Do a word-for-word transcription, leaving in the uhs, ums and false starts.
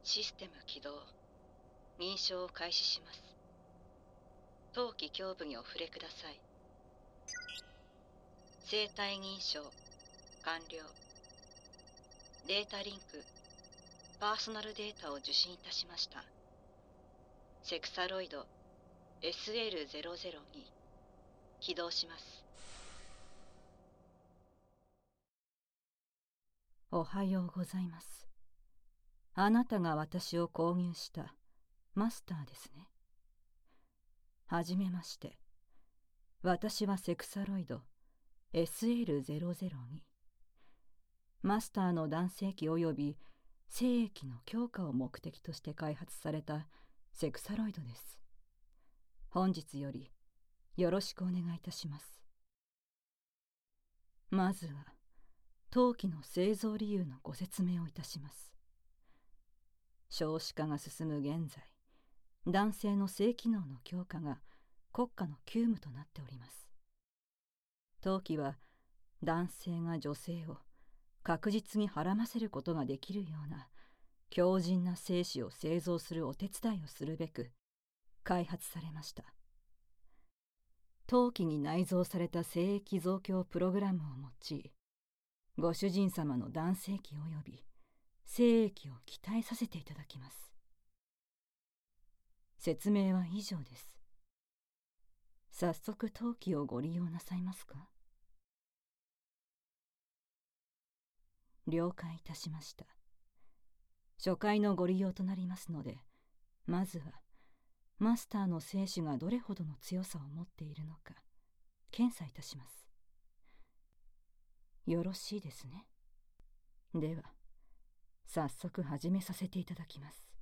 システム起動。認証を開始します。当機胸部にお触れください。生体認証完了。データリンク、パーソナルデータを受信いたしました。セクサロイド エスエルゼロゼロに 起動します。 おはようございます。あなたが私を購入したマスターですね。はじめまして。私はセクサロイド エスエルゼロゼロに。マスターの男性器及び精液の強化を目的として開発されたセクサロイドです。本日よりよろしくお願いいたします。まずは当機の製造理由のご説明をいたします。少子化が進む現在、男性の性機能の強化が国家の急務となっております。当機は男性が女性を確実にはらませることができるような強靭な精子を製造するお手伝いをするべく開発されました。当機に内蔵された精液増強プログラムを用い、ご主人様の男性器及び精液を期待させていただきます。説明は以上です。早速当機をご利用なさいますか？了解いたしました。初回のご利用となりますので、まずはマスターの精子がどれほどの強さを持っているのか検査いたします。よろしいですね。では早速始めさせていただきます。